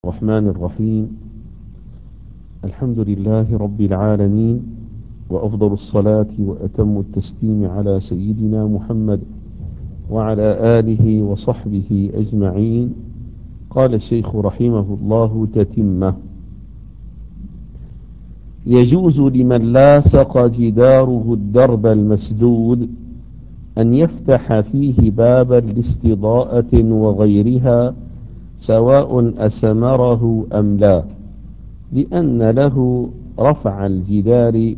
الرحمن الرحيم. الحمد لله رب العالمين، وأفضل الصلاة وأتم التسليم على سيدنا محمد وعلى آله وصحبه أجمعين. قال الشيخ رحمه الله تتمة: يجوز لمن لاصق جداره الدرب المسدود أن يفتح فيه بابا لاستضاءة وغيرها، سواء أسمره أم لا، لأن له رفع الجدار،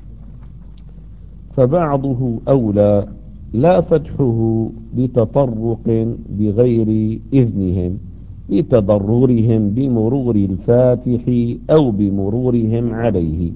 فبعضه أولى، لا فتحه لتطرق بغير إذنهم، لتضررهم بمرور الفاتح أو بمرورهم عليه.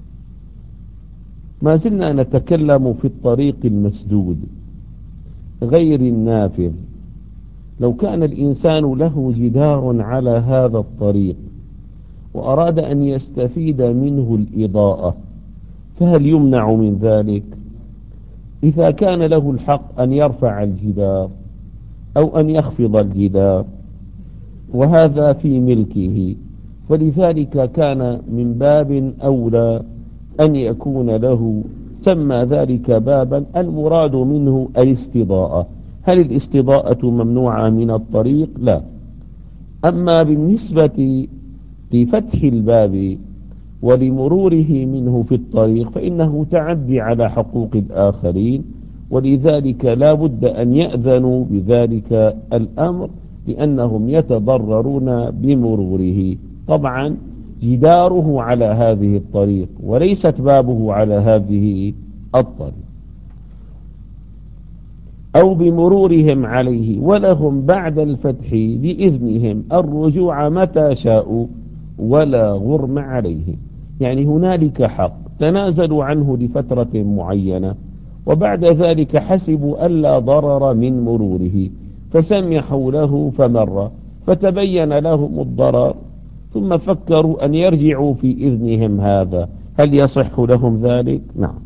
ما زلنا نتكلم في الطريق المسدود غير النافذ. لو كان الإنسان له جدار على هذا الطريق وأراد أن يستفيد منه الإضاءة، فهل يمنع من ذلك؟ إذا كان له الحق أن يرفع الجدار أو أن يخفض الجدار وهذا في ملكه، فلذلك كان من باب أولى أن يكون له، سمى ذلك بابا المراد منه الاستضاءة. هل الاستضاءة ممنوعة من الطريق؟ لا. أما بالنسبة لفتح الباب ولمروره منه في الطريق فإنه تعدي على حقوق الآخرين، ولذلك لا بد أن يأذنوا بذلك الأمر، لأنهم يتضررون بمروره. طبعا جداره على هذه الطريق وليست بابه على هذه الطريق، أو بمرورهم عليه، ولهم بعد الفتح بإذنهم الرجوع متى شاءوا ولا غرم عليهم. يعني هنالك حق تنازلوا عنه لفترة معينة، وبعد ذلك حسبوا ألا ضرر من مروره فسمحوا له فمر، فتبين لهم الضرر ثم فكروا أن يرجعوا في إذنهم هذا. هل يصح لهم ذلك؟ نعم.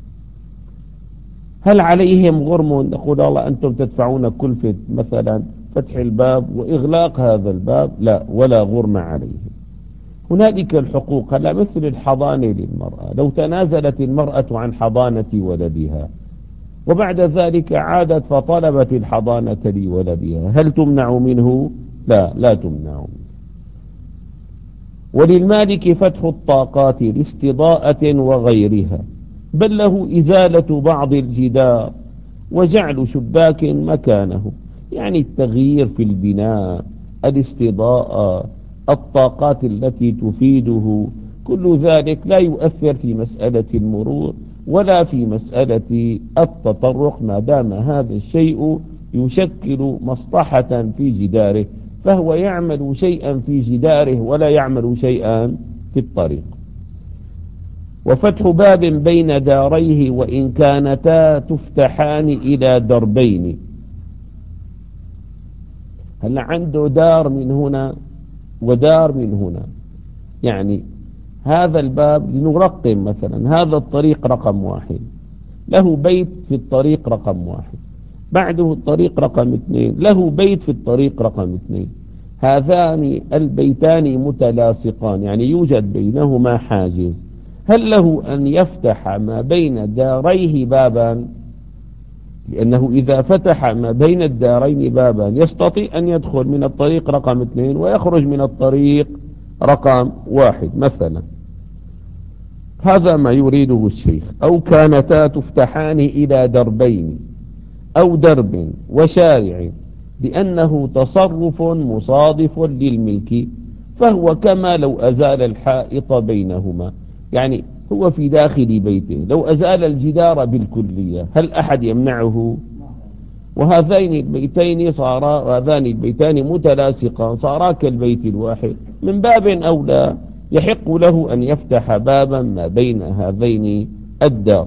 هل عليهم غرم؟ نقول الله أنتم تدفعون كلفة مثلا فتح الباب وإغلاق هذا الباب؟ لا، ولا غرم عليهم. هنالك الحقوق، هلا مثل الحضانة للمرأة، لو تنازلت المرأة عن حضانة ولدها وبعد ذلك عادت فطلبت الحضانة لولدها، هل تمنع منه؟ لا، لا تمنع منه. وللمالك فتح الطاقات لاستضاءة وغيرها، بل له إزالة بعض الجدار وجعل شباك مكانه. يعني التغيير في البناء، الاستضاءة، الطاقات التي تفيده، كل ذلك لا يؤثر في مسألة المرور ولا في مسألة التطرق، ما دام هذا الشيء يشكل مصلحة في جداره، فهو يعمل شيئا في جداره ولا يعمل شيئا في الطريق. وفتح باب بين داريه وإن كانتا تفتحان إلى دربين. هل عنده دار من هنا ودار من هنا، يعني هذا الباب لنرقم مثلا، هذا الطريق رقم 1، له بيت في الطريق رقم 1، بعده الطريق رقم 2، له بيت في الطريق رقم 2. هذان البيتان متلاصقان، يعني يوجد بينهما حاجز. هل له أن يفتح ما بين داريه بابا؟ لأنه إذا فتح ما بين الدارين بابا يستطيع أن يدخل من الطريق رقم 2 ويخرج من الطريق رقم 1 مثلا. هذا ما يريده الشيخ. أو كانتا تفتحان إلى دربين أو درب وشارع، لأنه تصرف مصادف للملك، فهو كما لو أزال الحائط بينهما. يعني هو في داخل بيته، لو أزال الجدار بالكلية هل أحد يمنعه؟ وهذين البيتين صارا، وهذان البيتان متلاصقان صارا كالبيت الواحد، من باب أولى يحق له أن يفتح بابا ما بين هذين الدار،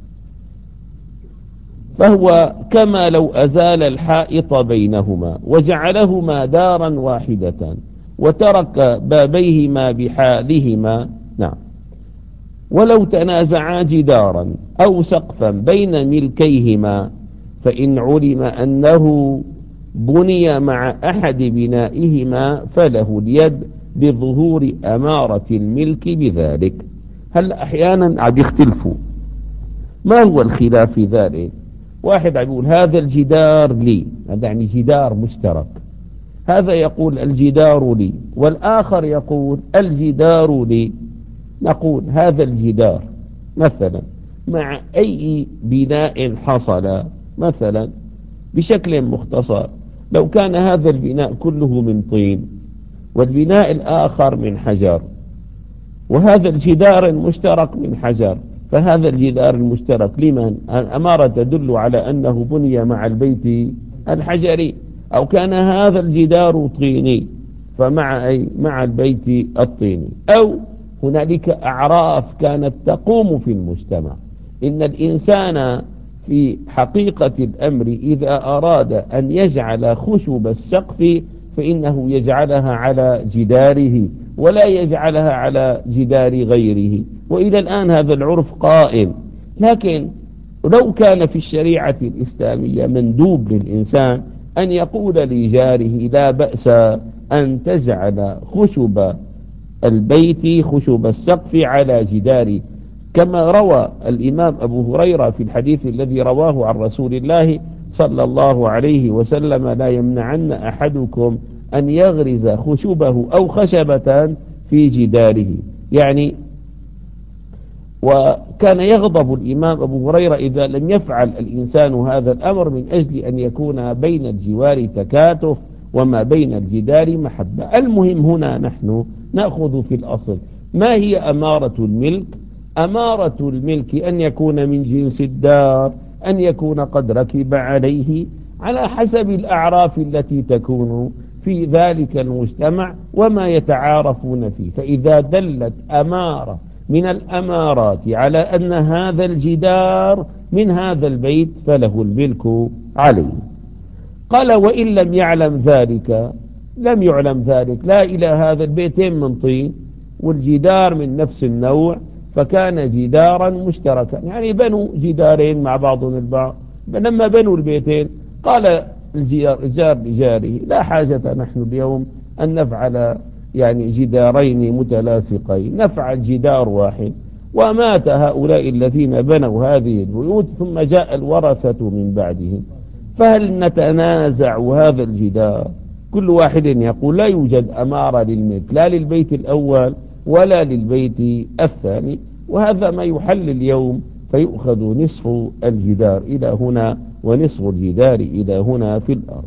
فهو كما لو أزال الحائط بينهما وجعلهما دارا واحدة وترك بابيهما بحالهما. نعم. ولو تنازعا جدارا أو سقفا بين ملكيهما، فإن علم أنه بني مع أحد بنائهما فله اليد بظهور أمارة الملك بذلك. هل أحيانا عم يختلفوا، ما هو الخلاف في ذلك؟ واحد عم يقول هذا الجدار لي، هذا يعني جدار مشترك، هذا يقول الجدار لي، والآخر يقول الجدار لي. نقول هذا الجدار مثلا مع أي بناء حصل، مثلا بشكل مختصر، لو كان هذا البناء كله من طين والبناء الآخر من حجر، وهذا الجدار المشترك من حجر، فهذا الجدار المشترك لمن؟ الأمارة تدل على أنه بني مع البيت الحجري. أو كان هذا الجدار طيني فمع أي؟ مع البيت الطيني. أو هنالك أعراف كانت تقوم في المجتمع. إن الإنسان في حقيقة الأمر إذا أراد أن يجعل خشب السقف فإنه يجعلها على جداره ولا يجعلها على جدار غيره، وإلى الآن هذا العرف قائم. لكن لو كان في الشريعة الإسلامية مندوب للإنسان أن يقول لجاره لا بأس أن تجعل خشب البيت، خشب السقف، على جدار، كما روى الإمام أبو هريرة في الحديث الذي رواه عن رسول الله صلى الله عليه وسلم: لا يمنعن أحدكم أن يغرز خشبه أو خشبة في جداره. يعني وكان يغضب الإمام أبو هريرة إذا لم يفعل الإنسان هذا الأمر من أجل أن يكون بين الجوار تكاتف وما بين الجدار محبة. المهم هنا نحن نأخذ في الأصل ما هي أمارة الملك. أمارة الملك أن يكون من جنس الدار، أن يكون قد ركب عليه على حسب الأعراف التي تكون في ذلك المجتمع وما يتعارفون فيه. فإذا دلت أمارة من الأمارات على أن هذا الجدار من هذا البيت فله الملك عليه. قال وإن لم يعلم ذلك، لم يعلم ذلك، لا إلى هذا البيتين من طين والجدار من نفس النوع، فكان جدارا مشتركا، يعني بنوا جدارين مع بعضهم البعض. لما بنوا البيتين قال الجار لجاره: لا حاجة نحن اليوم أن نفعل يعني جدارين متلاصقين، نفعل جدار واحد. ومات هؤلاء الذين بنوا هذه البيوت ثم جاء الورثة من بعدهم، فهل نتنازع هذا الجدار؟ كل واحد يقول لا يوجد أمارة للملك، لا للبيت الأول ولا للبيت الثاني. وهذا ما يحل اليوم، فيؤخذ نصف الجدار إلى هنا ونصف الجدار إلى هنا في الأرض.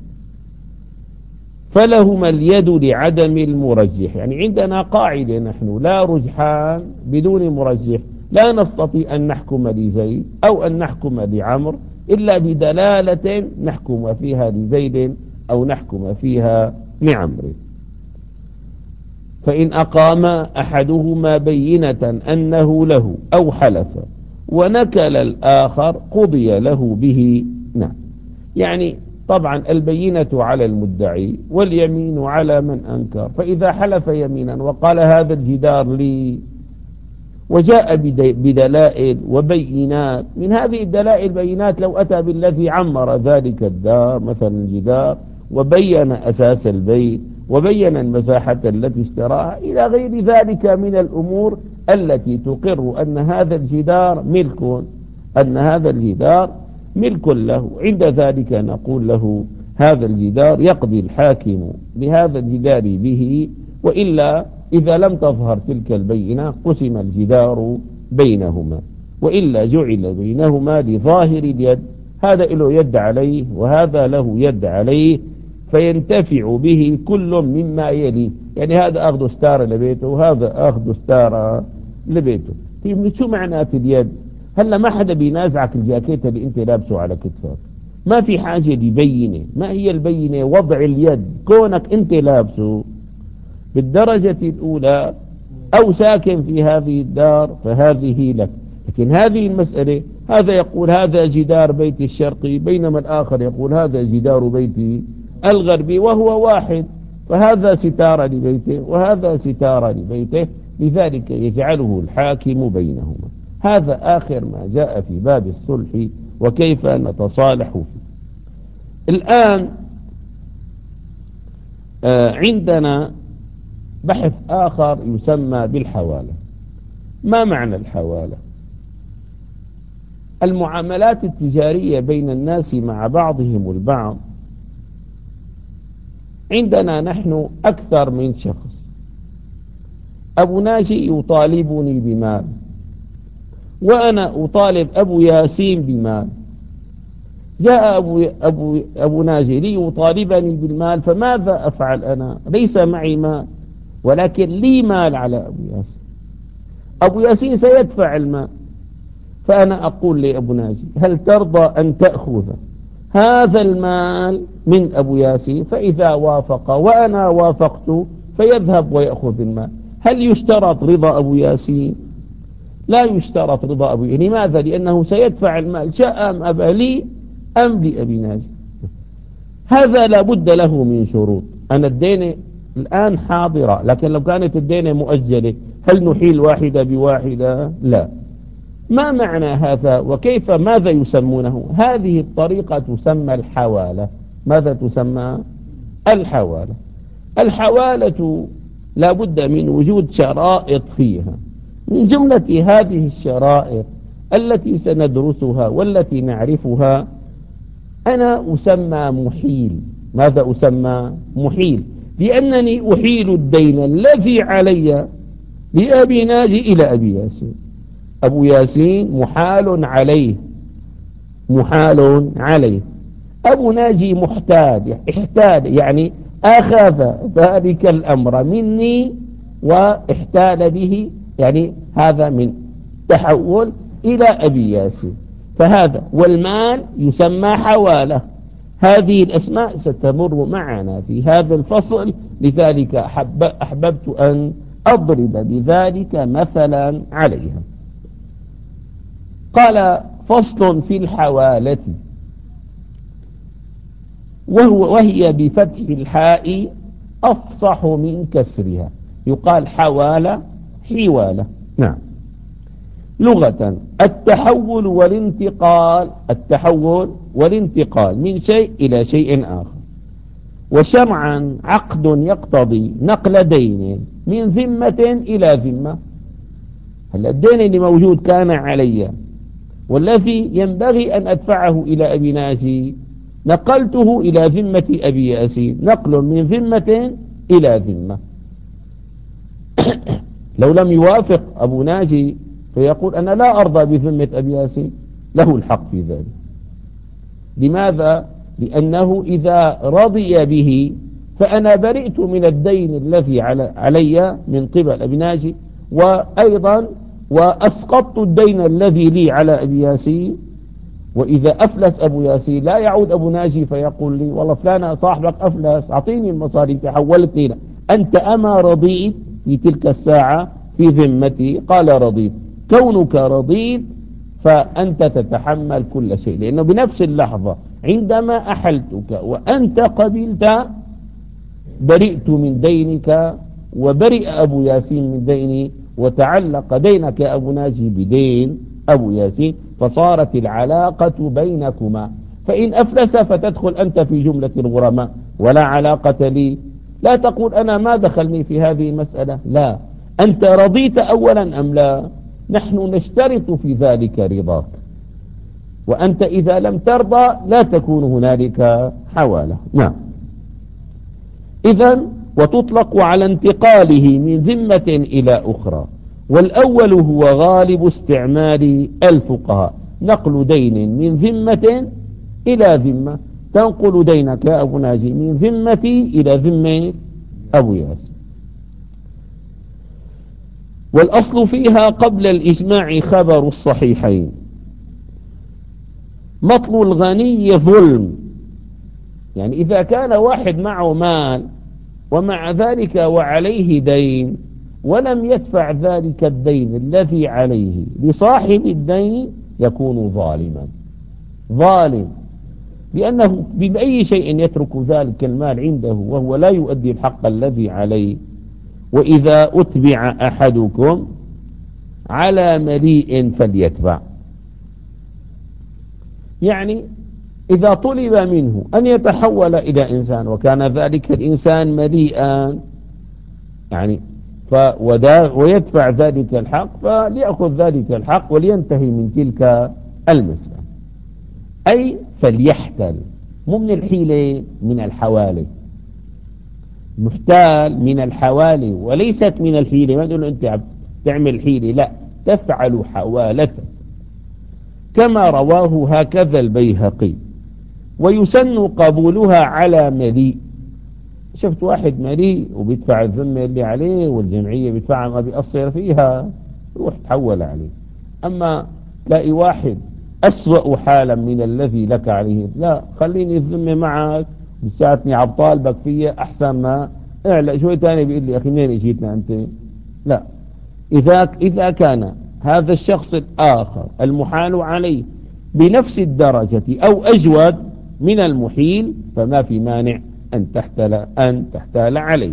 فلهما اليد لعدم المرجح. يعني عندنا قاعدة نحن: لا رجحان بدون مرجح. لا نستطيع أن نحكم لزيد أو أن نحكم لعمر إلا بدلالة نحكم فيها لزيد أو نحكم فيها لعمر. فإن أقام أحدهما بينة أنه له أو حلف ونكل الآخر قضي له به. نعم، يعني طبعا البينة على المدعي واليمين على من أنكر. فإذا حلف يمينا وقال هذا الجدار لي وجاء بدلائل وبينات، من هذه الدلائل بينات لو أتى بالذي عمر ذلك الدار مثلا الجدار وبين أساس البيت وبين المساحة التي اشتراها إلى غير ذلك من الأمور التي تقر أن هذا الجدار ملك، أن هذا الجدار ملك له، عند ذلك نقول له هذا الجدار يقضي الحاكم بهذا الجدار به. وإلا إذا لم تظهر تلك البينة قسم الجدار بينهما، وإلا جعل بينهما لظاهر اليد، هذا له يد عليه وهذا له يد عليه، فينتفع به كل مما يلي. يعني هذا أخذ ستارة لبيته وهذا أخذ ستارة لبيته. طيب شو معنات اليد؟ هلا ما حدا بينازعك الجاكيت اللي انت لابسه على كتفك، ما في حاجة لبينة. ما هي البينة؟ وضع اليد، كونك انت لابسه بالدرجة الأولى أو ساكن في هذه الدار فهذه لك. لكن هذه المسألة، هذا يقول هذا جدار بيتي الشرقي بينما الآخر يقول هذا جدار بيتي الغربي وهو واحد، فهذا ستارة لبيته وهذا ستارة لبيته، لذلك يجعله الحاكم بينهما. هذا آخر ما جاء في باب الصلح وكيف نتصالح فيه. الآن عندنا بحث آخر يسمى بالحوالة. ما معنى الحوالة؟ المعاملات التجارية بين الناس مع بعضهم البعض. عندنا نحن أكثر من شخص. أبو ناجي يطالبني بمال، وأنا أطالب أبو ياسين بمال. جاء أبو ناجي ليطالبني بالمال، فماذا أفعل أنا؟ ليس معي مال، ولكن لي مال على أبو ياسين. أبو ياسين سيدفع المال، فأنا أقول لأبو ناجي: هل ترضى أن تأخذ هذا المال من أبو ياسين؟ فإذا وافق وأنا وافقت فيذهب ويأخذ المال. هل يشترط رضا أبو ياسين؟ لا يشترط رضا أبو ياسين. لماذا؟ لأنه سيدفع المال شاء أم أبى، لي أم لأبي ناجي. هذا لا بد له من شروط. أنا الدين الآن حاضرة، لكن لو كانت الدين مؤجلة هل نحيل واحدة بواحدة؟ لا. ما معنى هذا وكيف ماذا يسمونه؟ هذه الطريقة تسمى الحوالة. ماذا تسمى؟ الحوالة. الحوالة لا بد من وجود شرائط فيها. من جملة هذه الشرائط التي سندرسها والتي نعرفها، أنا أسمى محيل. ماذا أسمى؟ محيل، لأنني أحيل الدين الذي علي لأبي ناجي إلى أبي ياسين. أبو ياسين محال عليه، محال عليه. أبو ناجي محتاج، احتاج يعني أخذ ذلك الأمر مني واحتال به، يعني هذا من تحول إلى أبي ياسين. فهذا والمال يسمى حوالة. هذه الأسماء ستمر معنا في هذا الفصل، لذلك أحببت أن أضرب بذلك مثلا عليها. قال: فصل في الحوالة، وهي بفتح الحاء أفصح من كسرها. يقال حوالة، حوالة. نعم. لغة: التحول والانتقال، التحول والانتقال من شيء إلى شيء آخر. وشرعا: عقد يقتضي نقل دين من ذمة إلى ذمة. هلا الدين اللي موجود كان علي، والذي ينبغي أن أدفعه إلى أبي ناجي نقلته إلى ذمة أبي ياسين، نقل من ذمة إلى ذمة. لو لم يوافق أبو ناجي فيقول: أنا لا أرضى بذمة أبي ياسين، له الحق في ذلك. لماذا؟ لأنه إذا رضي به فأنا برئت من الدين الذي علي من قبل أبي ناجي، وأيضا وأسقطت الدين الذي لي على أبي ياسين. وإذا أفلس أبو ياسين لا يعود أبو ناجي فيقول لي: والله فلان صاحبك أفلس، أعطيني المصاري تحولتني له. أنت أما رضيت في تلك الساعة في ذمتي؟ قال: رضيت. كونك رضيت فأنت تتحمل كل شيء، لأنه بنفس اللحظة عندما أحلتك وأنت قبلت برئت من دينك، وبرئ أبو ياسين من ديني، وتعلق دينك يا أبو ناجي بدين أبو ياسين، فصارت العلاقة بينكما. فإن أفلس فتدخل أنت في جملة الغرماء ولا علاقة لي. لا تقول: أنا ما دخلني في هذه المسألة. لا، أنت رضيت أولا أم لا؟ نحن نشترط في ذلك رضاك، وأنت إذا لم ترضى لا تكون هنالك حوالة. نعم. إذن وتطلق على انتقاله من ذمة إلى أخرى. والأول هو غالب استعمال الفقهاء، نقل دين من ذمة إلى ذمة. تنقل دينك يا أبو ناجي من ذمتي إلى ذمة أبو ياسر. والأصل فيها قبل الإجماع خبر الصحيحين. مطل الغني ظلم، يعني إذا كان واحد معه مال ومع ذلك وعليه دين ولم يدفع ذلك الدين الذي عليه لصاحب الدين، يكون ظالما. ظالم، لأنه بأي شيء يترك ذلك المال عنده وهو لا يؤدي الحق الذي عليه. وإذا أتبع أحدكم على مليء فليتبع، يعني إذا طلب منه أن يتحول إلى إنسان وكان ذلك الإنسان مليئا يعني ويدفع ذلك الحق، فليأخذ ذلك الحق ولينتهي من تلك المسألة. أي فليحتل، مو من الحيلة، من الحوالي. محتال من الحوالي وليست من الحيلة. ما تقول أنت تعمل حيلة، لا، تفعل حوالة. كما رواه هكذا البيهقي. ويسن قبولها على مليء. شفت واحد مليء وبيدفع الذمة اللي عليه والجمعية بيدفعها ما بيقصر فيها، روح تحول عليه. أما تلاقي واحد أسوأ حالا من الذي لك عليه، لا، خليني الذمة معك، بساتني عم طالبك فيها أحسن ما اعلى شوي تاني بيقول لي أخي منين اجيتنا أنت. لا، إذا كان هذا الشخص الآخر المحال عليه بنفس الدرجة أو أجود من المحيل، فما في مانع أن تحتال عليه.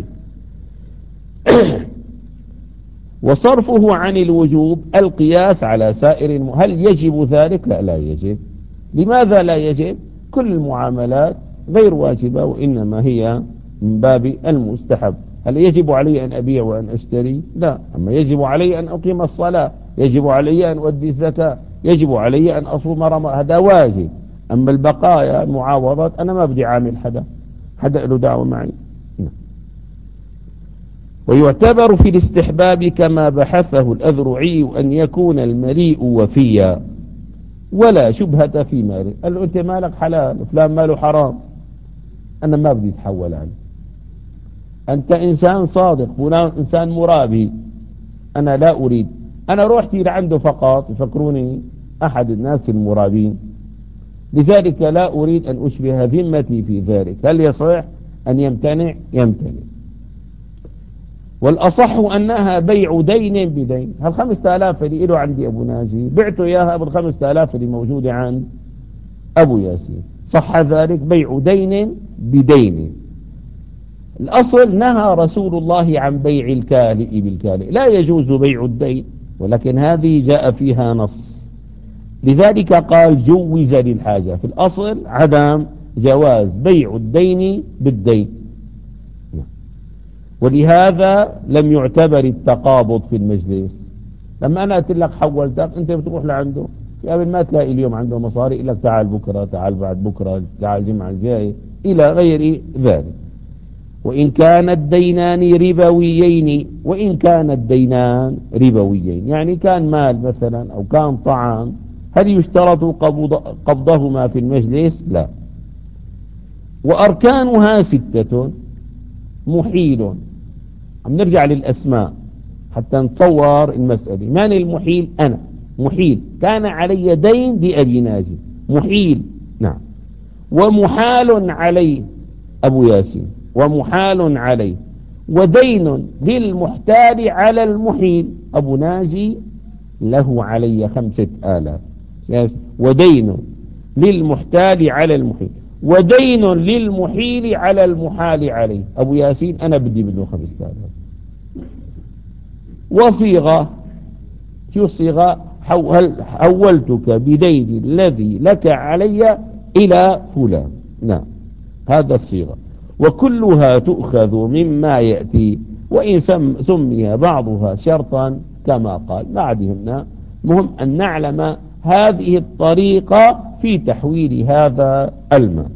وصرفه عن الوجوب القياس على سائر هل يجب ذلك؟ لا، لا يجب. لماذا لا يجب؟ كل المعاملات غير واجبة، وإنما هي من باب المستحب. هل يجب علي أن أبيع وأن أشتري؟ لا. أما يجب علي أن أقيم الصلاة، يجب علي أن أؤدي الزكاة، يجب علي أن أصوم رمضان، هذا واجب. أما البقايا المعاوضات أنا ما بدي عامل حدا له دعوة معي. ويعتبر في الاستحباب كما بحثه الأذرعي أن يكون المليء وفيا ولا شبهة في ماله. قال له أنت مالك حلال، فلان ماله حرام، أنا ما بدي أتحول عنه. أنت إنسان صادق، فلان إنسان مرابي، أنا لا أريد. أنا روحتي لعنده فقط يفكروني أحد الناس المرابين، لذلك لا أريد أن أشبه ذمتي في ذلك. هل يصح أن يمتنع؟ يمتنع. والأصح أنها بيع دين بدين. هل 5000 اللي له عندي أبو ناجي بعته إياها بال5000 اللي موجودة عند أبو ياسين، صح ذلك؟ بيع دين بدين. الأصل نهى رسول الله عن بيع الكالئ بالكالئ، لا يجوز بيع الدين، ولكن هذه جاء فيها نص، لذلك قال جوز للحاجة. في الأصل عدم جواز بيع الدين بالدين، ولهذا لم يعتبر التقابض في المجلس. لما أنا قلت لك حولتك، أنت بتروح لعنده قبل ما تلاقي اليوم عنده مصاري، يقول لك تعال بكرة، تعال بعد بكرة، تعال الجمعة الجاية، إلى غير ذلك. وإن كان الدينان ربويين، وإن كان الدينان ربويين يعني كان مال مثلا أو كان طعام، هل يشترط قبضهما في المجلس؟ لا. وأركانها 6: محيل. عم نرجع للأسماء حتى نتصور المسألة. من المحيل؟ أنا محيل، كان علي دين لأبي ناجي، محيل، نعم. ومحال عليه أبو ياسين، ومحال عليه. ودين للمحتال على المحيل، أبو ناجي له علي 5000. ودين للمحتال على المحيل، ودين للمحيل على المحال عليه، أبو ياسين أنا بدي منه 5000. وصيغة، شو الصيغة؟ حولتك بدين الذي لك علي إلى فلان، نعم، هذا الصيغة. وكلها تؤخذ مما يأتي، وإن سمي بعضها شرطا كما قال. ما عندنا، مهم أن نعلم هذه الطريقة في تحويل هذا المال.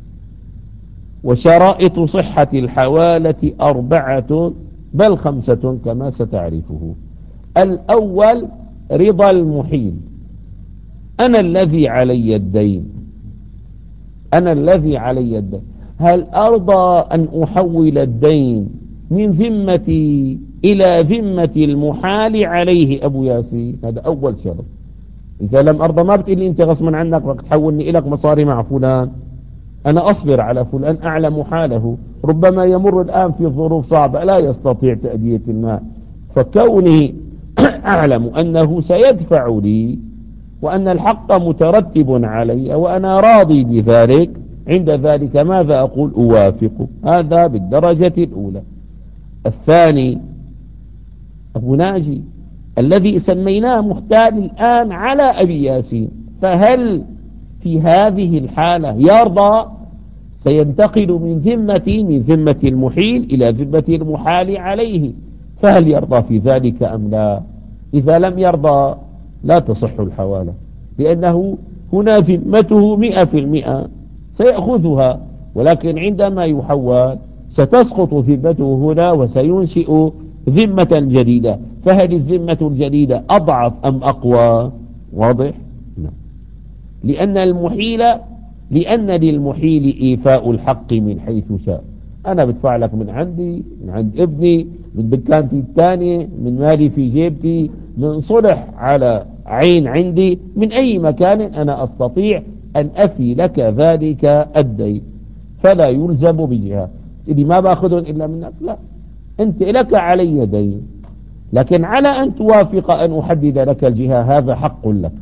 وشرائط صحة الحوالة 4 بل 5 كما ستعرفه. الأول رضا المحيل. أنا الذي علي الدين، أنا الذي علي الدين، هل أرضى أن أحول الدين من ذمتي إلى ذمة المحال عليه أبو ياسين؟ هذا أول شرط. إذا لم أرضى ما بتقول لي أنت غصبا عنك بدك تحولني إليك مصاري مع فلان، أنا أصبر على فلان، أعلم حاله، ربما يمر الآن في ظروف صعبة لا يستطيع تأدية المال، فكوني أعلم أنه سيدفع لي وأن الحق مترتب علي وأنا راضي بذلك، عند ذلك ماذا أقول؟ أوافق. هذا بالدرجة الأولى. الثاني أبو ناجي الذي سميناه محتال الآن على أبي ياسين، فهل في هذه الحالة يرضى، سينتقل من ذمة المحيل إلى ذمة المحال عليه، فهل يرضى في ذلك أم لا؟ إذا لم يرضى لا تصح الحوالة، لأنه هنا ذمته 100% سيأخذها، ولكن عندما يحول ستسقط ذمته هنا وسينشئ ذمة جديدة، فهل الذمة الجديدة أضعف أم أقوى؟ واضح؟ نعم. لأن المحيل لأن للمحيل إيفاء الحق من حيث شاء. أنا بدفع لك من عندي، من عند ابني، من دكانتي الثانية، من مالي في جيبتي، من صلح على عين عندي، من أي مكان أنا أستطيع أن أفي لك ذلك الدين، فلا يلزم بجهة. اللي ما باخذهم إلا منك، لا، أنت لك علي دين، لكن على أن توافق أن أحدد لك الجهة، هذا حق لك.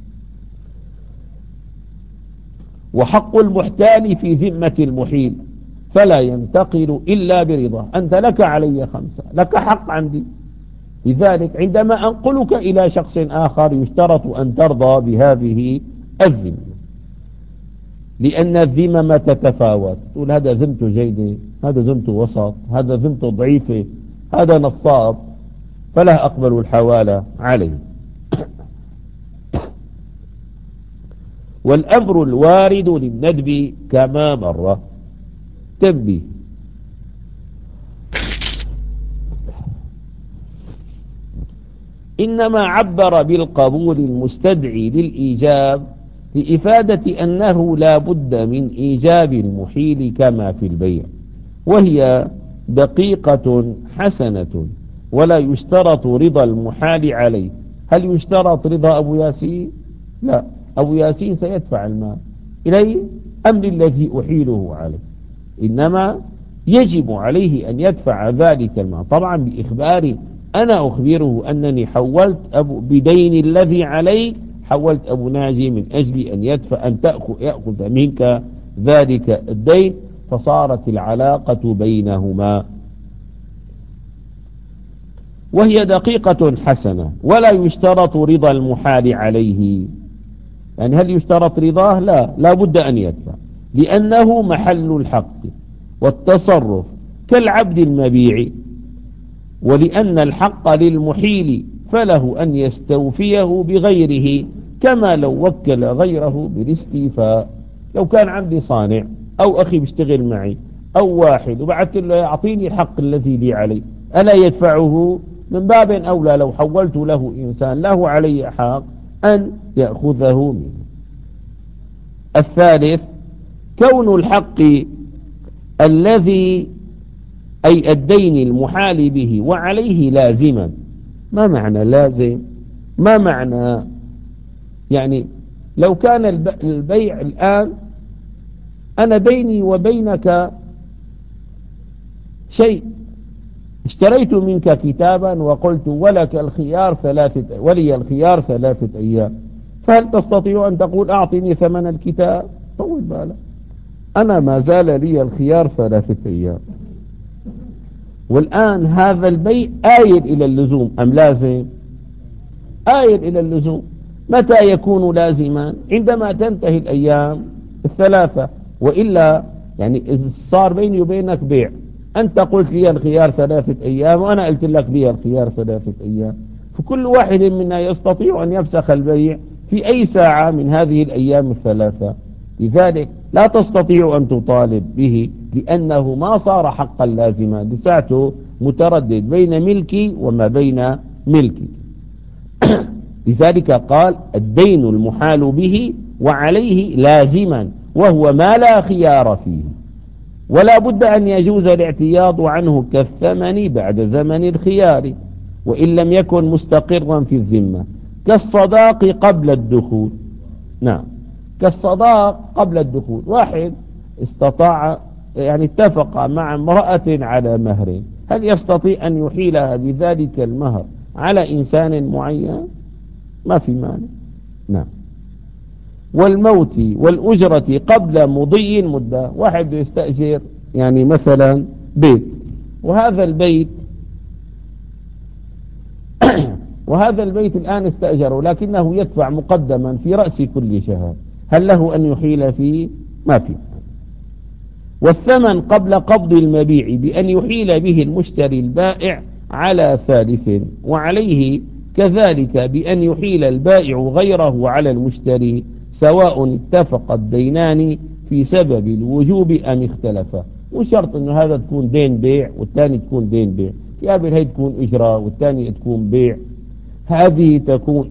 وحق المحتال في ذمة المحيل فلا ينتقل إلا برضاه. أنت لك علي 5، لك حق عندي، لذلك عندما أنقلك إلى شخص آخر يشترط أن ترضى بهذه الذمة، لأن الذمم تتفاوت. تقول هذا ذمته جيدة، هذا ذمته وسط، هذا ذمته ضعيفة، هذا نصاب، فلا أقبل الحوالة عليه. والأمر الوارد للندب كما مر. تنبيه: إنما عبر بالقبول المستدعي للإيجاب لإفادة أنه لا بد من إيجاب المحيل كما في البيع، وهي دقيقة حسنة، ولا يشترط رضا المحال عليه. هل يشترط رضا أبو ياسين؟ لا، أبو ياسين سيدفع المال إليه أم للذي أحيله عليه؟ إنما يجب عليه أن يدفع ذلك المال، طبعا بإخباري، أنا أخبره أنني حولت بدين الذي علي، حولت أبو ناجي من أجل أن يدفع، أن يأخذ منك ذلك الدين، فصارت العلاقة بينهما. وهي دقيقة حسنة، ولا يشترط رضا المحال عليه. يعني هل يشترط رضاه؟ لا بد أن يدفع، لأنه محل الحق والتصرف كالعبد المبيع، ولأن الحق للمحيل فله أن يستوفيه بغيره، كما لو وكل غيره بالاستيفاء. لو كان عندي صانع أو أخي بيشتغل معي أو واحد وبعثت له يعطيني الحق الذي لي عليه، ألا يدفعه؟ من باب أولى لو حولت له إنسان له علي حق أن يأخذه منه. الثالث: كون الحق الذي أي الدين المحال به وعليه لازما. ما معنى لازم؟ ما معنى يعني لو كان البيع الآن أنا بيني وبينك شيء، اشتريت منك كتابا وقلت ولي الخيار 3 أيام، فهل تستطيع أن تقول أعطني ثمن الكتاب؟ طول بالك، أنا ما زال لي الخيار 3 أيام. والآن هذا البيع آيل إلى اللزوم أم لازم؟ آيل إلى اللزوم. متى يكون لازما؟ عندما تنتهي الأيام 3، وإلا يعني صار بيني وبينك بيع، أنت قلت لي الخيار 3 أيام وأنا قلت لك لي الخيار 3 أيام، فكل واحد منا يستطيع أن يفسخ البيع في أي ساعة من هذه الأيام 3. لذلك لا تستطيع أن تطالب به، لأنه ما صار حقا لازما، لساعته متردد بين ملكي وما بين ملكي. لذلك قال الدين المحال به وعليه لازما، وهو ما لا خيار فيه، ولا بد أن يجوز الاعتياض عنه كالثمن بعد زمن الخيار، وإن لم يكن مستقرا في الذمة، كالصداق قبل الدخول. نعم، كالصداق قبل الدخول. واحد استطاع يعني اتفق مع امرأة على مهر، هل يستطيع أن يحيلها بذلك المهر على إنسان معين؟ ما في مانع. نعم. والموت والأجرة قبل مضي مدة. واحد يستأجر يعني مثلا بيت، وهذا البيت وهذا البيت الآن استأجره، لكنه يدفع مقدما في رأس كل شهر، هل له أن يحيل فيه؟ ما فيه. والثمن قبل قبض المبيع بأن يحيل به المشتري البائع على ثالث، وعليه كذلك بأن يحيل البائع غيره على المشتري، سواء اتفق الدينان في سبب الوجوب أم اختلفا. مش شرط أنه هذا تكون دين بيع والثاني تكون دين بيع، في قابل هي تكون إجراء والثاني تكون بيع، هذه تكون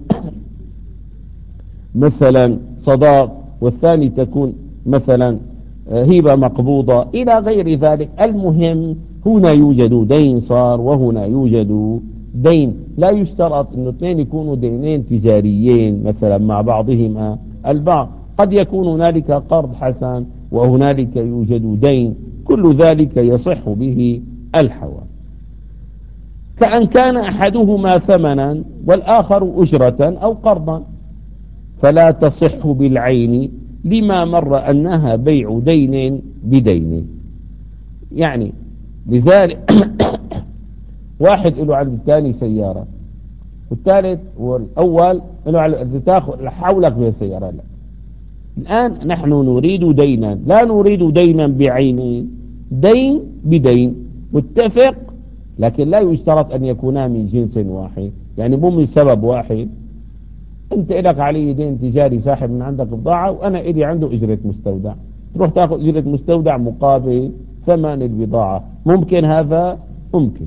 مثلا صداق والثاني تكون مثلا هبة مقبوضة إلى غير ذلك. المهم هنا يوجد دين صار وهنا يوجد دين. لا يشترط أن اثنين يكونوا دينين تجاريين مثلا مع بعضهما البعض، قد يكون هنالك قرض حسن وهنالك يوجد دين، كل ذلك يصح به الحوال. كأن كان أحدهما ثمنا والآخر أجرة أو قرضا، فلا تصح بالعين لما مر أنها بيع دين بدين. يعني لذلك واحد له عند الثاني سيارة، والثالث والأول له تاخذ حولك بالسيارة. لا، الآن نحن نريد دينا، لا نريد دينا بعينه، دين بدين متفق، لكن لا يشترط أن يكونا من جنس واحد، يعني مو من سبب واحد. انت لك علي دين تجاري، ساحب من عندك بضاعة وانا الي عنده اجرة مستودع، تروح تاخذ اجرة مستودع مقابل ثمن البضاعة، ممكن هذا؟ ممكن.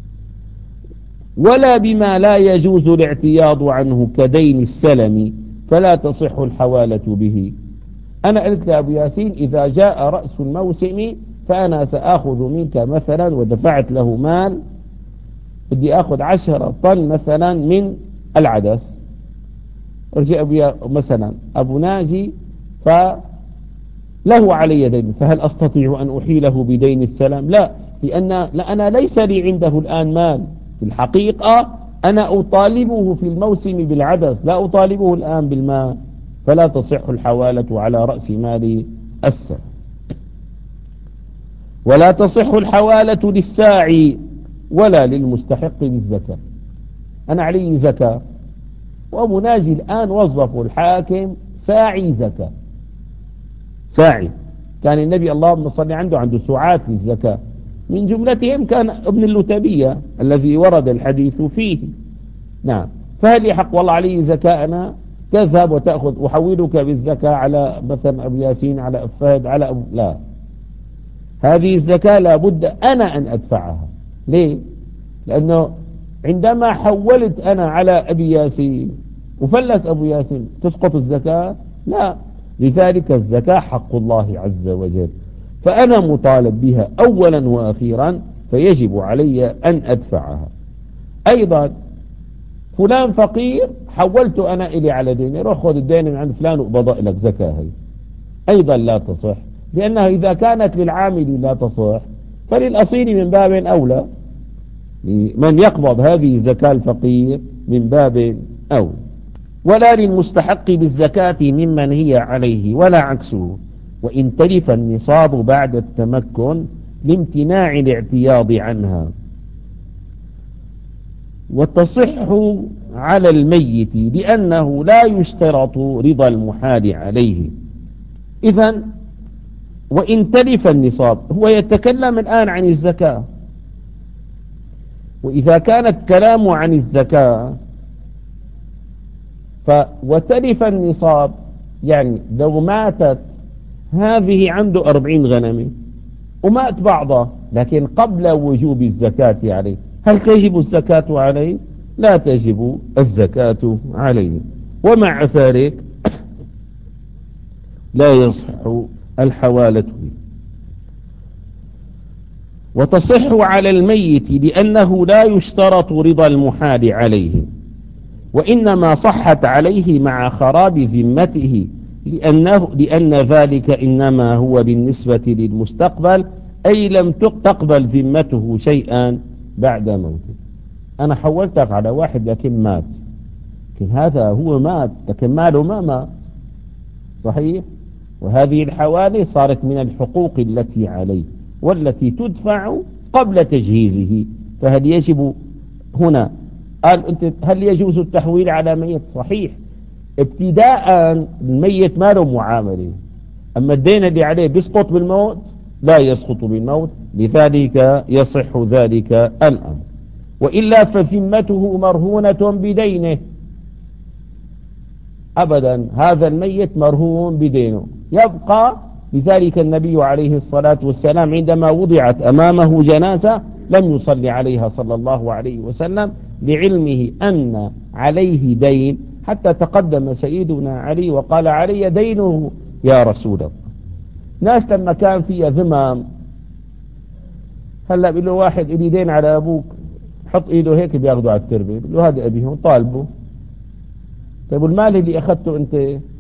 ولا بما لا يجوز الاعتياض عنه كدين السلم، فلا تصح الحوالة به. انا قلت لأبو ياسين اذا جاء رأس الموسم فانا ساخذ منك مثلا ودفعت له مال، بدي اخذ 10 طن مثلا من العدس، رجع مثلا أبو ناجي فله علي دين، فهل أستطيع أن أحيله بدين السلام؟ لا، لأن ليس لي عنده الآن مال. في الحقيقة أنا أطالبه في الموسم بالعدس، لا أطالبه الآن بالمال، فلا تصح الحوالة على رأس مال السلام. ولا تصح الحوالة للساعي ولا للمستحق بالزكاة. أنا علي زكاة وأبو ناجي الآن وظفوا الحاكم ساعي زكاة، ساعي. كان النبي اللهم صل عنده سعاة للزكاة، من جملتهم كان ابن اللتبية الذي ورد الحديث فيه. نعم، فهل يحق والله عليه زكاة أنا تذهب وتأخذ أحولك بالزكاة على مثلا أبو ياسين، على أفهد، على أبو؟ لا، هذه الزكاة لابد أنا أن أدفعها. ليه؟ لأنه عندما حولت أنا على أبي ياسين وفلس أبو ياسين تسقط الزكاة؟ لا، لذلك الزكاة حق الله عز وجل، فأنا مطالب بها أولا وأخيرا، فيجب علي أن أدفعها. أيضا فلان فقير، حولت أنا إلي على ديني، روح خذ الدين من عند فلان وبضأ لك زكاة، هي أيضا لا تصح، لأنها إذا كانت للعامل لا تصح فللأصيل من باب أولى، من يقبض هذه الزكاة الفقير من باب أولى. ولا للمستحق بالزكاة ممن هي عليه ولا عكسه، وإن تلف النصاب بعد التمكن لامتناع الاعتياض عنها. وتصح على الميت لأنه لا يشترط رضا المحال عليه. إذن وإن تلف النصاب، هو يتكلم الآن عن الزكاة، وإذا كان الكلام عن الزكاة وتلف النصاب، يعني لو ماتت هذه عنده 40 غنمة ومات بعضها لكن قبل وجوب الزكاة عليه، هل تجب الزكاة عليه؟ لا تجب الزكاة عليه، ومع ذلك لا يصح الحوالة به. وتصح على الميت لأنه لا يشترط رضا المحال عليه، وإنما صحت عليه مع خراب ذمته، لأن ذلك إنما هو بالنسبة للمستقبل، أي لم تقبل ذمته شيئا بعد موته. أنا حولتك على واحد لكن مات، لكن هذا هو مات لكن ماله ما مات، صحيح؟ وهذه الحوالي صارت من الحقوق التي عليه والتي تدفع قبل تجهيزه. فهل يجب هنا، قال أنت هل يجوز التحويل على ميت؟ صحيح، ابتداء الميت ما له معاملة، أما الدين اللي عليه بيسقط بالموت لا يسقط بالموت، لذلك يصح ذلك الأمر. وإلا فذمته مرهونة بدينه، أبدا هذا الميت مرهون بدينه يبقى. لذلك النبي عليه الصلاة والسلام عندما وضعت أمامه جنازة لم يصلي عليها صلى الله عليه وسلم، لعلمه أن عليه دين، حتى تقدم سيدنا علي وقال علي دينه يا رسول الله. ناس لما كان فيها ذمم، هلا بيقول له واحد إلي دين على أبوك، حط إيده هيك بياخده على التربة، بيقول له هذا أبيه، طالبه. طيب المال اللي أخذته أنت،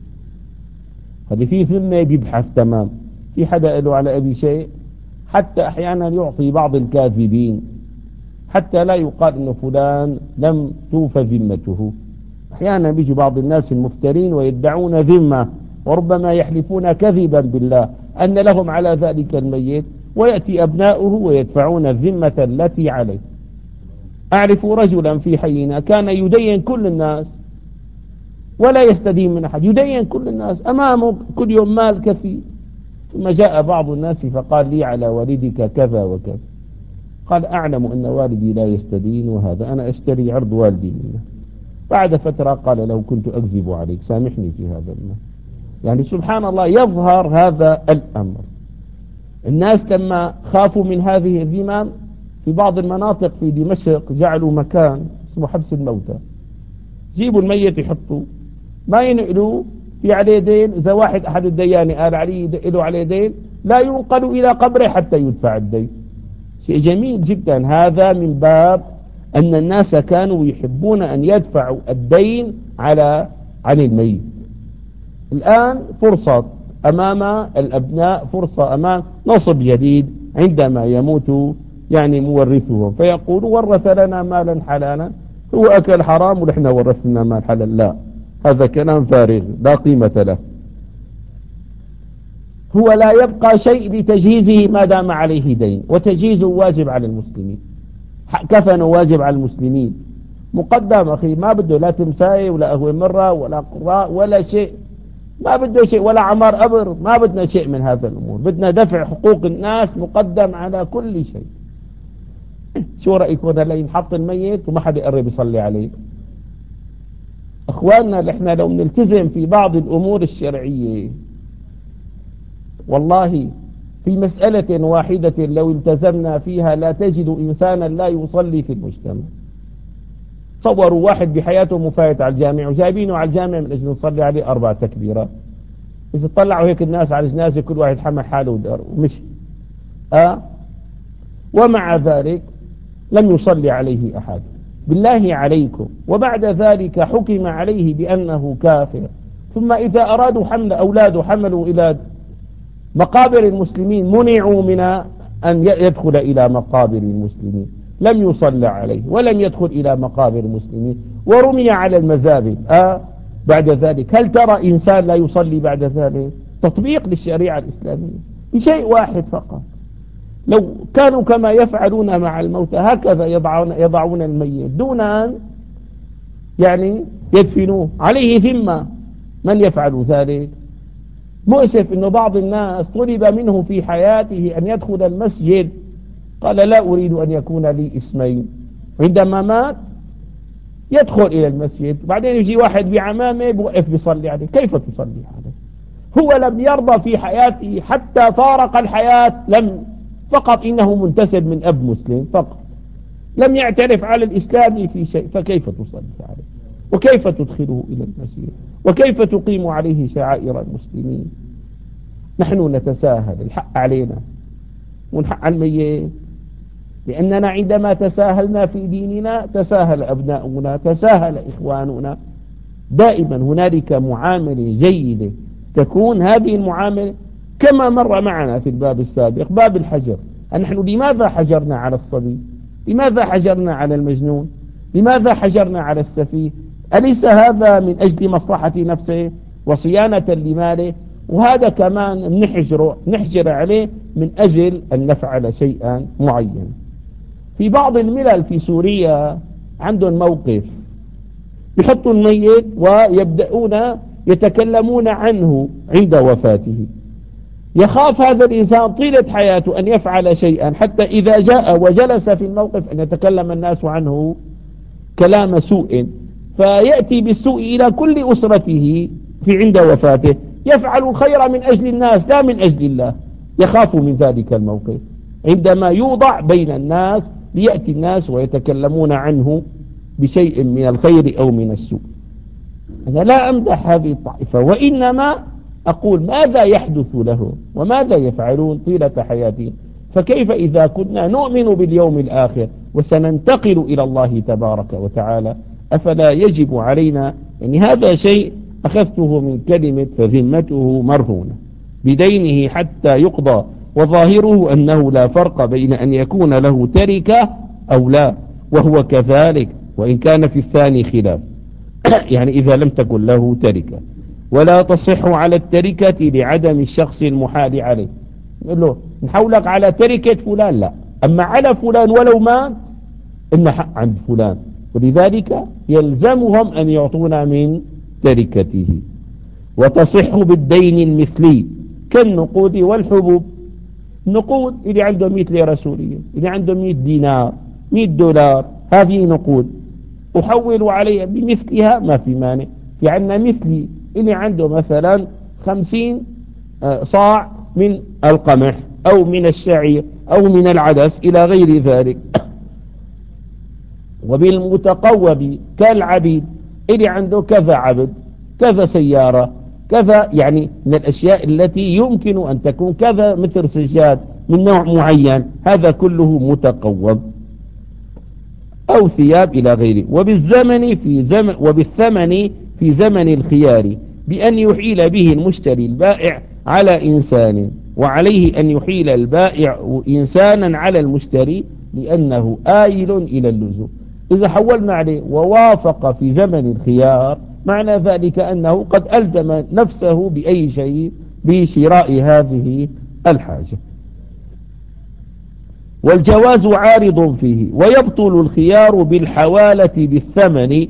هذه في ذمة بيبحث تمام، في حدا له على أبي شيء؟ حتى أحيانا يعطي بعض الكاذبين حتى لا يقال إنه فلان لم توفى ذمته. أحيانا بيجي بعض الناس المفترين ويدعون ذمة، وربما يحلفون كذبا بالله أن لهم على ذلك الميت، ويأتي أبناؤه ويدفعون الذمة التي عليه. أعرف رجلا في حينا كان يدين كل الناس ولا يستدين من أحد، يدين كل الناس أمامه كل يوم مال كثير، ثم جاء بعض الناس فقال لي على والدك كذا وكذا، قال أعلم أن والدي لا يستدين، وهذا أنا أشتري عرض والدي منه. بعد فترة قال له كنت أكذب عليك، سامحني في هذا المال. يعني سبحان الله يظهر هذا الأمر. الناس لما خافوا من هذه الذمم في بعض المناطق في دمشق جعلوا مكان اسمه حبس الموتى، جيبوا الميت يحطوا ما ينقلوا في عليه دين. إذا واحد أحد الديان قال عليه له عليه دين لا ينقل إلى قبره حتى يدفع الدين. شيء جميل جدا، هذا من باب أن الناس كانوا يحبون أن يدفعوا الدين عن الميت. الآن فرصة أمام الأبناء، فرصة أمام نصب جديد عندما يموت يعني مورثهم، فيقول ورث لنا مالا حلالا، هو أكل حرام ونحن ورثنا مال حلال. لا، هذا كلام فارغ لا قيمة له. هو لا يبقى شيء لتجهيزه ما دام عليه دين، وتجهيزه واجب على المسلمين، كفنه واجب على المسلمين مقدم. أخي ما بده لا تمساية ولا قهوة مرة ولا قراء ولا شيء، ما بده شيء، ولا عمار قبر، ما بدنا شيء من هذا الأمور. بدنا دفع حقوق الناس مقدم على كل شيء. شو رأيكم هذا اللي ينحط الميت وما حدا يقرب يصلي عليه؟ أخواننا احنا لو نلتزم في بعض الأمور الشرعية، والله في مسألة واحدة لو التزمنا فيها لا تجد إنسانا لا يصلي في المجتمع. تصوروا واحد بحياته مفايت على الجامع وجايبينه على الجامع من أجل نصلي عليه 4 تكبيرات. إذا طلعوا هيك الناس على الجنازة كل واحد حمل حاله ودار ومشي. ومع ذلك لم يصلي عليه أحد. بالله عليكم، وبعد ذلك حكم عليه بأنه كافر، ثم إذا أرادوا حمل أولاده حملوا إلى مقابر المسلمين، منعوا من أن يدخل إلى مقابر المسلمين، لم يصلى عليه ولم يدخل إلى مقابر المسلمين، ورمي على المزابل. بعد ذلك هل ترى إنسان لا يصلي بعد ذلك؟ تطبيق للشريعة الإسلامية بشيء واحد فقط. لو كانوا كما يفعلون مع الموتى هكذا يضعون الميت دون أن يعني يدفنوه، عليه ذمة. من يفعل ذلك؟ مؤسف أنه بعض الناس طلب منه في حياته أن يدخل المسجد، قال لا أريد أن يكون لي اسمين. عندما مات يدخل إلى المسجد، بعدين يجي واحد بعمامه بوقف بيصلي عليه. كيف تصلي عليه؟ هو لم يرضى في حياته حتى فارق الحياة، فقط إنه منتسب من أب مسلم فقط، لم يعترف على الإسلام في شيء، فكيف تصلي عليه؟ وكيف تدخله إلى المسجد؟ وكيف تقيم عليه شعائر المسلمين؟ نحن نتساهل، الحق علينا ونحق على الميت، لأننا عندما تساهلنا في ديننا تساهل أبناؤنا، تساهل إخواننا. دائما هنالك معاملة جيدة تكون، هذه المعاملة كما مر معنا في الباب السابق باب الحجر. نحن لماذا حجرنا على الصبي؟ لماذا حجرنا على المجنون؟ لماذا حجرنا على السفيه؟ أليس هذا من أجل مصلحة نفسه وصيانة لماله؟ وهذا كمان نحجر عليه من أجل أن نفعل شيئا معين. في بعض الملل في سوريا عندهم موقف، بيحطوا الميت ويبدأون يتكلمون عنه عند وفاته. يخاف هذا الإنسان طيلة حياته أن يفعل شيئا حتى إذا جاء وجلس في الموقف أن يتكلم الناس عنه كلام سوء، فيأتي بالسوء إلى كل أسرته في عند وفاته، يفعل الخير من أجل الناس لا من أجل الله. يخاف من ذلك الموقف عندما يوضع بين الناس ليأتي الناس ويتكلمون عنه بشيء من الخير أو من السوء. أنا لا أمدح هذه الطائفة، وإنما أقول ماذا يحدث له وماذا يفعلون طيلة حياتهم. فكيف إذا كنا نؤمن باليوم الآخر وسننتقل إلى الله تبارك وتعالى؟ أفلا يجب علينا، يعني هذا شيء أخذته من كلمة فذمته مرهونة بدينه حتى يقضى، وظاهره أنه لا فرق بين أن يكون له تركة أو لا، وهو كذلك وإن كان في الثاني خلاف. يعني إذا لم تكن له تركة، ولا تصح على التركة لعدم الشخص المحال عليه. نقول له نحولك على تركة فلان، لا، أما على فلان ولو مات إن حق عند فلان، ولذلك يلزمهم أن يعطونا من تركته. وتصح بالدين المثلي كالنقود والحبوب. نقود اللي عنده 100 ليرة سورية، اللي عنده 100 دينار، 100 دولار، هذه نقود أحول عليها بمثلها ما في مانع. في عندنا مثلي اللي عنده مثلا 50 صاع من القمح أو من الشعير أو من العدس إلى غير ذلك. وبالمتقوب كالعبيد اللي عنده كذا عبد، كذا سيارة، كذا، يعني من الأشياء التي يمكن أن تكون كذا متر سجاد من نوع معين، هذا كله متقوب أو ثياب إلى غيره. وبالثمن في زمن الخيار بأن يحيل به المشتري البائع على إنسان، وعليه أن يحيل البائع إنسانا على المشتري لأنه آيل إلى اللزوم. إذا حولنا عليه ووافق في زمن الخيار معنى ذلك أنه قد ألزم نفسه بأي شيء بشراء هذه الحاجة. والجواز عارض فيه، ويبطل الخيار بالحوالة بالثمن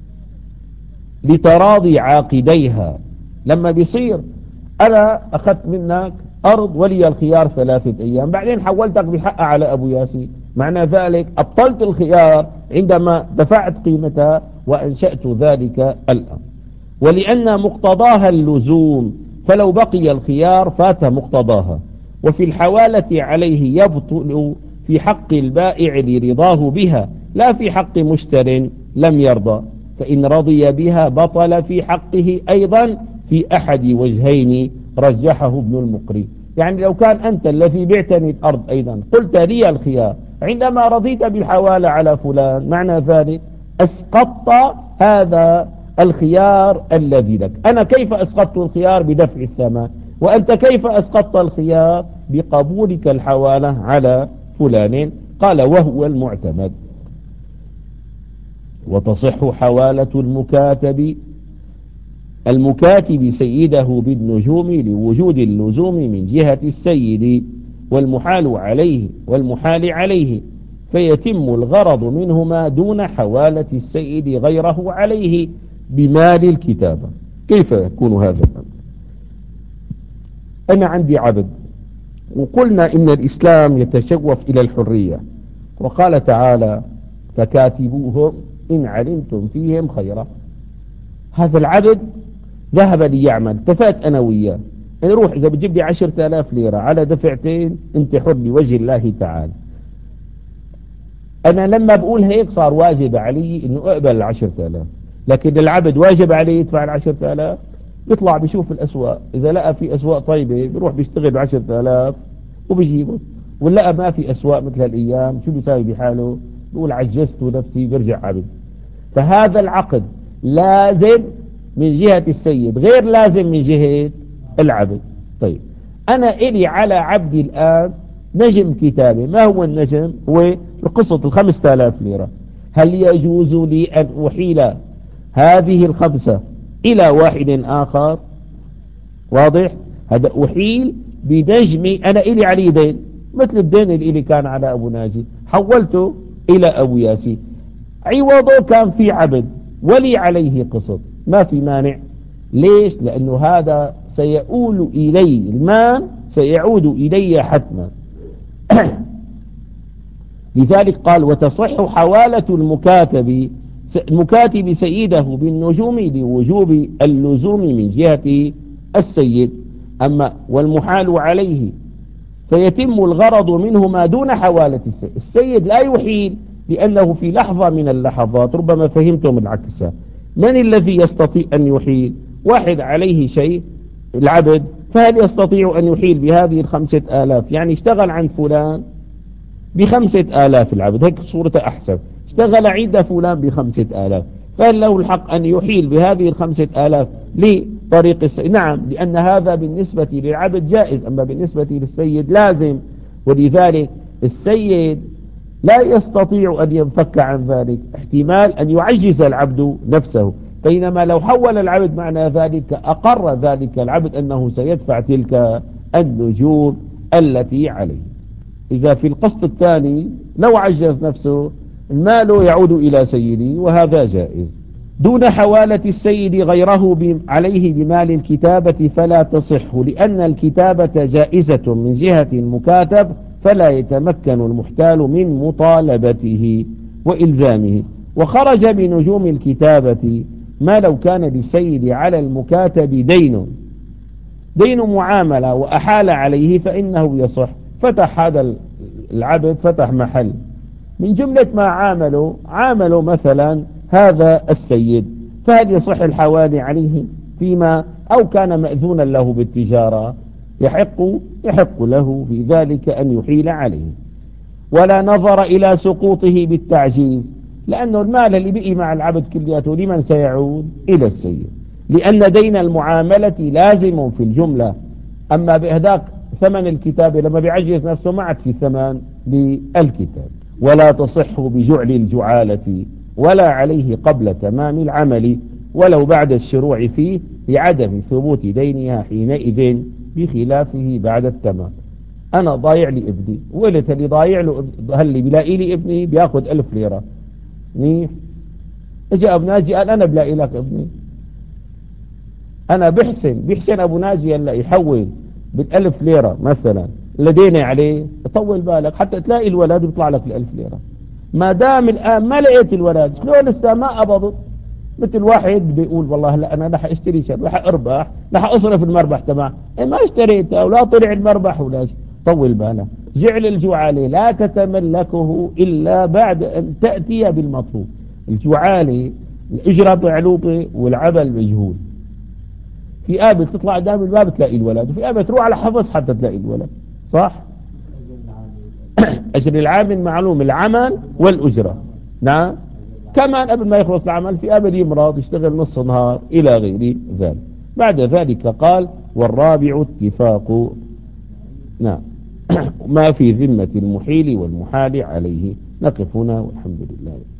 لتراضي عاقديها. لما بيصير أنا أخذت منك أرض ولي الخيار 3 أيام، بعدين حولتك بحق على أبو ياسين، معنى ذلك أبطلت الخيار عندما دفعت قيمتها وأنشأت ذلك الأمر. ولأن مقتضاها اللزوم، فلو بقي الخيار فات مقتضاها. وفي الحوالة عليه يبطل في حق البائع لرضاه بها، لا في حق مشتر لم يرضى، فإن رضي بها بطل في حقه أيضا في أحد وجهين رجحه ابن المقري. يعني لو كان أنت الذي بعتني الأرض أيضا قلت لي الخيار، عندما رضيت بالحوالة على فلان معنى ذلك أسقطت هذا الخيار الذي لك. أنا كيف أسقطت الخيار؟ بدفع الثمن. وأنت كيف أسقطت الخيار؟ بقبولك الحوالة على فلان. قال وهو المعتمد. وتصح حوالة المكاتب سيده بالنجوم لوجود اللزوم من جهة السيد والمحال عليه، فيتم الغرض منهما دون حوالة السيد غيره عليه بمال الكتابة. كيف يكون هذا الأمر؟ أنا عندي عبد، وقلنا إن الإسلام يتشوف إلى الحرية، وقال تعالى فكاتبوهم إن علمتم فيهم خيرا. هذا العبد ذهب ليعمل، اتفقت أنا وياه نروح، إذا بتجيب لي 10,000 ليرة على دفعتين أنت حر لوجه الله تعالى. أنا لما بقول هيك صار واجب علي إنه أقبل 10,000، لكن العبد واجب عليه يدفع 10,000. بيطلع بيشوف الأسواق، إذا لقى في أسواق طيبة بيروح بيشتغل 10,000 وبيجيبه، ولقى ما في أسواق مثل هالأيام شو بيساوي بحاله؟ بيقول عجزت نفسي، بيرجع عبد. فهذا العقد لازم من جهة السيد، غير لازم من جهة العبد. طيب أنا إلي على عبدي الآن نجم كتابي. ما هو النجم؟ هو قصة 5,000 ليرة. هل يجوز لي أن أحيل هذه 5 إلى واحد آخر؟ واضح؟ هذا أحيل بنجمي. أنا إلي علي دين مثل الدين اللي كان على أبو ناجي، حولته إلى أبو ياسين، عوضه كان في عبد، ولي عليه قسط، ما في مانع. ليش؟ لأنه هذا سيؤول إلي المال، سيعود إلي حتما. لذلك قال وتصح حوالة المكاتب سيده بالنجوم لوجوب اللزوم من جهة السيد. أما والمحال عليه فيتم الغرض منه ما دون حوالة السيد. السيد لا يحيل، لأنه في لحظة من اللحظات، ربما فهمتم العكس، من الذي يستطيع أن يحيل؟ واحد عليه شيء، العبد، فهل يستطيع أن يحيل بهذه 5000؟ يعني اشتغل عند فلان ب5000 العبد، هيك صورة أحسن، اشتغل عند فلان ب5000، فهل له الحق أن يحيل بهذه 5000 لطريق السيد؟ نعم، لأن هذا بالنسبة للعبد جائز، أما بالنسبة للسيد لازم. ولذلك السيد لا يستطيع أن ينفك عن ذلك، احتمال أن يعجز العبد نفسه، بينما لو حول العبد معنى ذلك أقر ذلك العبد أنه سيدفع تلك النجوم التي عليه. إذا في القسط الثاني لو عجز نفسه، المال يعود إلى سيده، وهذا جائز. دون حوالة السيد غيره عليه بمال الكتابة فلا تصح، لأن الكتابة جائزة من جهة المكاتب، فلا يتمكن المحتال من مطالبته وإلزامه. وخرج بنجوم الكتابة ما لو كان للسيد على المكاتب دين معاملة وأحال عليه فإنه يصح. فتح هذا العبد، فتح محل، من جملة ما عاملوا مثلا هذا السيد، فهل يصح الحوالي عليه فيما أو كان مأذونا له بالتجارة؟ يحق له في ذلك أن يحيل عليه. ولا نظر إلى سقوطه بالتعجيز، لأنه المال اللي بقي مع العبد كلياته لمن سيعود؟ إلى السيد، لأن دين المعاملة لازم في الجملة. أما بإهداك ثمن الكتاب لما بيعجز نفسه ما عاد في ثمن للكتاب. ولا تصح بجعل الجعالة ولا عليه قبل تمام العمل، ولو بعد الشروع فيه لعدم ثبوت دينها حينئذ، بخلافه بعد التمام. أنا ضايع لي ابني، ولد اللي ضايع له هل اللي بلاقي لي ابني بياخذ 1000 ليرة، منيح. اجى ابو ناجي قال أنا بلاقي لك ابني، أنا بيحسن أبو ناجي هلا يحول بال1000 ليرة مثلا لدينا عليه، طول بالك حتى تلاقي الولد بيطلع لك ال1000 ليرة. ما دام الآن ما لقيت الولد، شلون لسه ما قبضت؟ مثل واحد بده يقول والله هلا أنا رح أشتري شيء، رح أربح، رح أصرف المربح تبع ما اشتريته ولا طلع المربح ولا شيء. طول بالك. جعل الجعالة لا تتملكه إلا بعد أن تأتي بالمطلوب. الجعالة الإجرة معلومة والعمل مجهول. في قابل تطلع قدام الباب تلاقي الولد، وفي قابل تروح على حفظ حتى تلاقي الولد، صح؟ أجر العامل معلوم، العمل والأجرة. نعم. كمان قبل ما يخلص العمل في قابل يمرض يشتغل نص نهار إلى غير ذلك. بعد ذلك قال والرابع اتفاق، نعم، ما في ذمة المحيل والمحال عليه. نقف هنا والحمد لله.